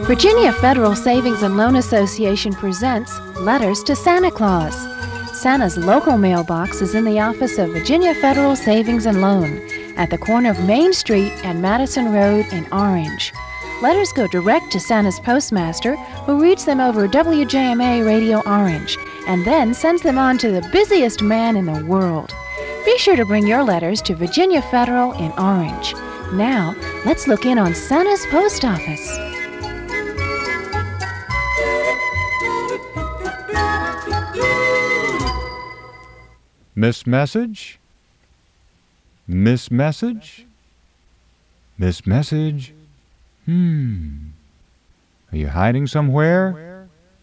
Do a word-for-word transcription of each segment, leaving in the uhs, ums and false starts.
Virginia Federal Savings and Loan Association presents Letters to Santa Claus. Santa's local mailbox is in the office of Virginia Federal Savings and Loan at the corner of Main Street and Madison Road in Orange. Letters go direct to Santa's postmaster, who reads them over W J M A Radio Orange and then sends them on to the busiest man in the world. Be sure to bring your letters to Virginia Federal in Orange. Now, let's look in on Santa's post office. Miss Message? Miss Message? Miss Message? Hmm. Are you hiding somewhere?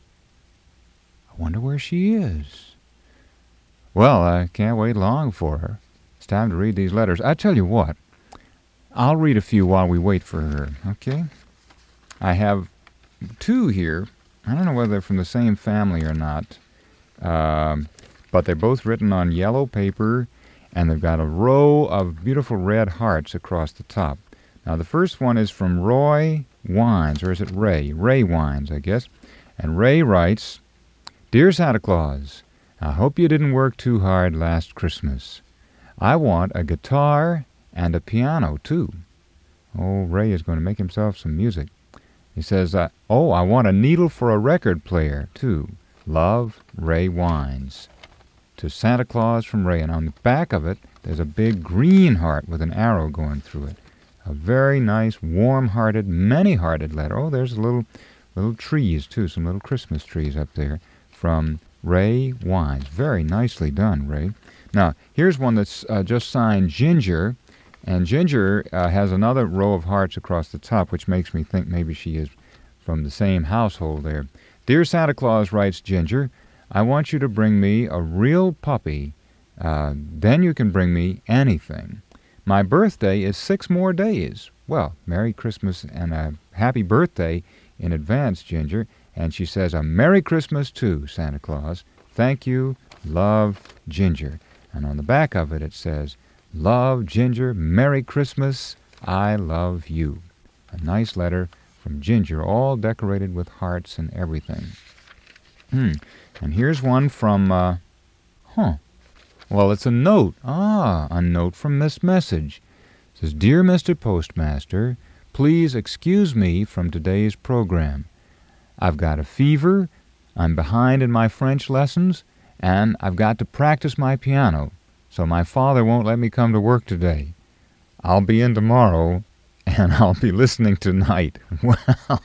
I wonder where she is. Well, I can't wait long for her. It's time to read these letters. I tell you what, I'll read a few while we wait for her, okay? I have two here. I don't know whether they're from the same family or not. Um... But they're both written on yellow paper, and they've got a row of beautiful red hearts across the top. Now, the first one is from Roy Wines, or is it Ray? Ray Wines, I guess. And Ray writes, Dear Santa Claus, I hope you didn't work too hard last Christmas. I want a guitar and a piano, too. Oh, Ray is going to make himself some music. He says, uh, oh, I want a needle for a record player, too. Love, Ray Wines. To Santa Claus from Ray. And on the back of it, there's a big green heart with an arrow going through it. A very nice, warm-hearted, many-hearted letter. Oh, there's little little trees, too, some little Christmas trees up there from Ray Wines. Very nicely done, Ray. Now, here's one that's uh, just signed Ginger, and Ginger uh, has another row of hearts across the top, which makes me think maybe she is from the same household there. Dear Santa Claus, writes Ginger, I want you to bring me a real puppy. Uh, then you can bring me anything. My birthday is six more days. Well, Merry Christmas and a happy birthday in advance, Ginger. And she says, a Merry Christmas too, Santa Claus. Thank you. Love, Ginger. And on the back of it, it says, Love, Ginger. Merry Christmas. I love you. A nice letter from Ginger, all decorated with hearts and everything. Hmm. And here's one from, uh, huh. Well, it's a note. Ah, a note from Miss Message. It says, Dear Mister Postmaster, please excuse me from today's program. I've got a fever, I'm behind in my French lessons, and I've got to practice my piano, so my father won't let me come to work today. I'll be in tomorrow, and I'll be listening tonight. Well...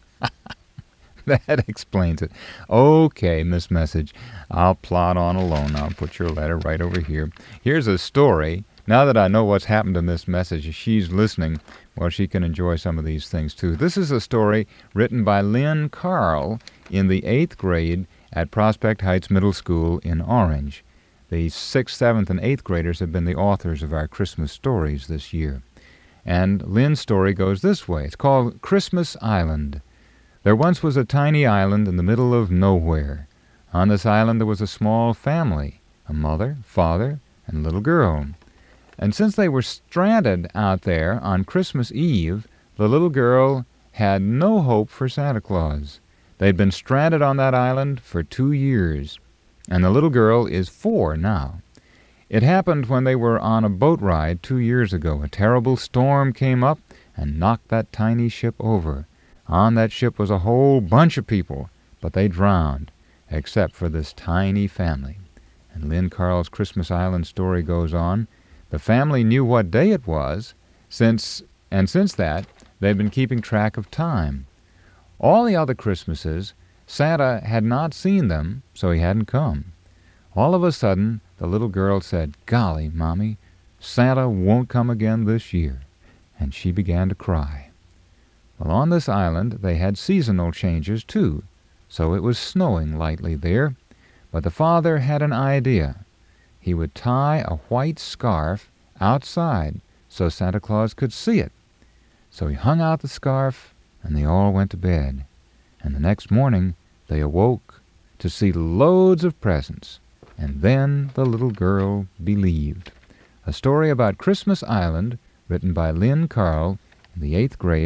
That explains it. Okay, Miss Message, I'll plod on alone. I'll put your letter right over here. Here's a story. Now that I know what's happened to Miss Message, if she's listening, well, she can enjoy some of these things, too. This is a story written by Lynn Carl in the eighth grade at Prospect Heights Middle School in Orange. The sixth, seventh, and eighth graders have been the authors of our Christmas stories this year. And Lynn's story goes this way. It's called Christmas Island. There once was a tiny island in the middle of nowhere. On this island there was a small family, a mother, father, and little girl. And since they were stranded out there on Christmas Eve, the little girl had no hope for Santa Claus. They'd been stranded on that island for two years, and the little girl is four now. It happened when they were on a boat ride two years ago. A terrible storm came up and knocked that tiny ship over. On that ship was a whole bunch of people, but they drowned, except for this tiny family. And Lynn Carl's Christmas Island story goes on. The family knew what day it was, since and since that, they've been keeping track of time. All the other Christmases, Santa had not seen them, so he hadn't come. All of a sudden, the little girl said, Golly, Mommy, Santa won't come again this year. And she began to cry. Well, on this island they had seasonal changes, too, so it was snowing lightly there. But the father had an idea. He would tie a white scarf outside so Santa Claus could see it. So he hung out the scarf, and they all went to bed. And the next morning they awoke to see loads of presents. And then the little girl believed. A story about Christmas Island, written by Lynn Carl in the eighth grade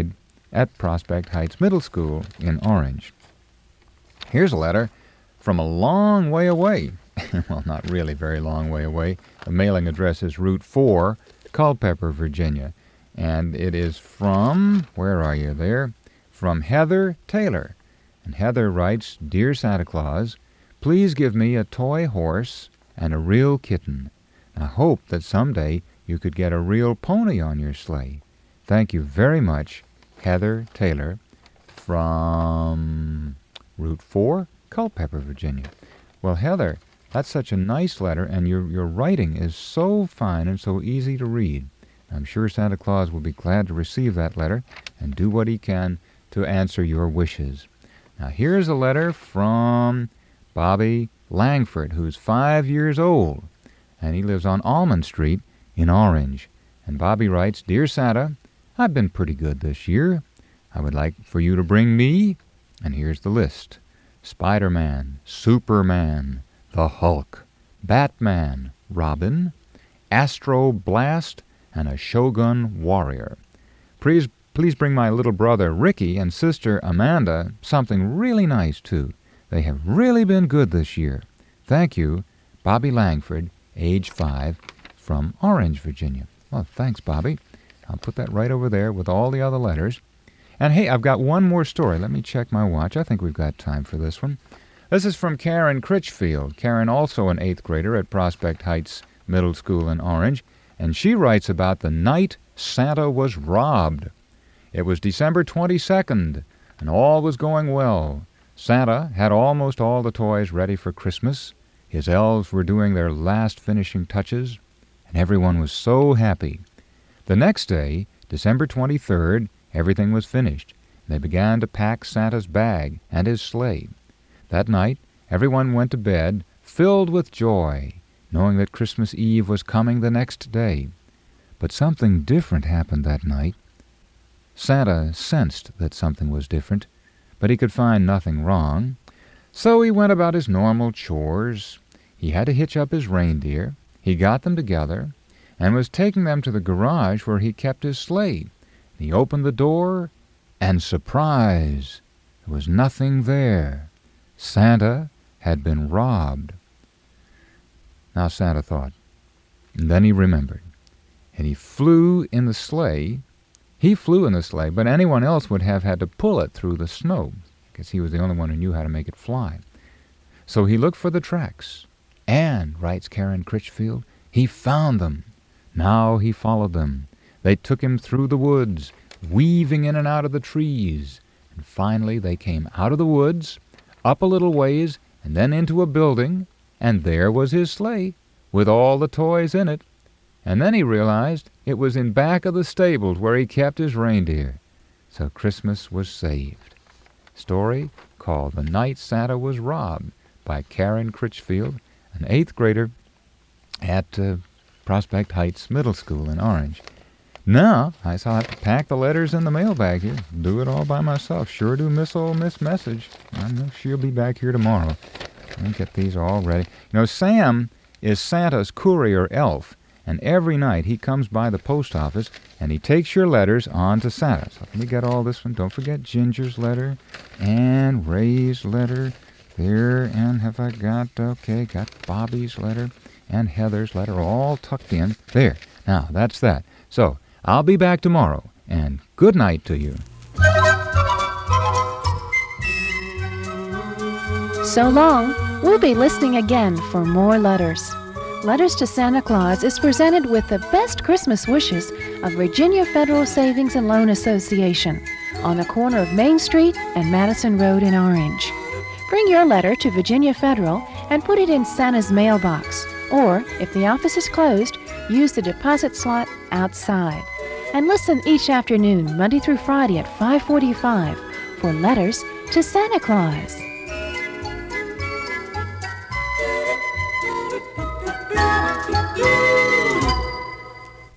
at Prospect Heights Middle School in Orange. Here's a letter from a long way away. Well, not really very long way away. The mailing address is Route four, Culpeper, Virginia. And it is from, where are you there? From Heather Taylor. And Heather writes, Dear Santa Claus, please give me a toy horse and a real kitten. I hope that someday you could get a real pony on your sleigh. Thank you very much, Heather Taylor, from Route four, Culpeper, Virginia. Well, Heather, that's such a nice letter, and your your writing is so fine and so easy to read. I'm sure Santa Claus will be glad to receive that letter and do what he can to answer your wishes. Now, here's a letter from Bobby Langford, who's five years old, and he lives on Almond Street in Orange. And Bobby writes, Dear Santa, I've been pretty good this year. I would like for you to bring me, and here's the list, Spider-Man, Superman, the Hulk, Batman, Robin, Astro Blast, and a Shogun Warrior. Please, please bring my little brother Ricky and sister Amanda something really nice, too. They have really been good this year. Thank you, Bobby Langford, age five, from Orange, Virginia. Well, thanks, Bobby. I'll put that right over there with all the other letters. And hey, I've got one more story. Let me check my watch. I think we've got time for this one. This is from Karen Critchfield. Karen, also an eighth grader at Prospect Heights Middle School in Orange, and she writes about the night Santa was robbed. It was December twenty-second, and all was going well. Santa had almost all the toys ready for Christmas. His elves were doing their last finishing touches, and everyone was so happy. The next day, December twenty-third, everything was finished. They began to pack Santa's bag and his sleigh. That night, everyone went to bed filled with joy, knowing that Christmas Eve was coming the next day. But something different happened that night. Santa sensed that something was different, but he could find nothing wrong. So he went about his normal chores. He had to hitch up his reindeer. He got them together and was taking them to the garage where he kept his sleigh. He opened the door, and surprise! There was nothing there. Santa had been robbed. Now Santa thought, and then he remembered, and he flew in the sleigh. He flew in the sleigh, but anyone else would have had to pull it through the snow, because he was the only one who knew how to make it fly. So he looked for the tracks, and, writes Karen Critchfield, he found them. Now he followed them. They took him through the woods, weaving in and out of the trees, and finally they came out of the woods, up a little ways, and then into a building, and there was his sleigh, with all the toys in it. And then he realized it was in back of the stables where he kept his reindeer. So Christmas was saved. Story called The Night Santa Was Robbed by Karen Critchfield, an eighth grader at uh, Prospect Heights Middle School in Orange. Now, I shall have to pack the letters in the mailbag here. Do it all by myself. Sure do miss old Miss Message. I know she'll be back here tomorrow. I'll get these all ready. You know, Sam is Santa's courier elf, and every night he comes by the post office and he takes your letters on to Santa. So let me get all this one. Don't forget Ginger's letter and Ray's letter there. And have I got, okay, got Bobby's letter and Heather's letter all tucked in. There. Now, that's that. So, I'll be back tomorrow, and good night to you. So long. We'll be listening again for more letters. Letters to Santa Claus is presented with the best Christmas wishes of Virginia Federal Savings and Loan Association on the corner of Main Street and Madison Road in Orange. Bring your letter to Virginia Federal and put it in Santa's mailbox, or, if the office is closed, use the deposit slot outside. And listen each afternoon, Monday through Friday at five forty-five for Letters to Santa Claus.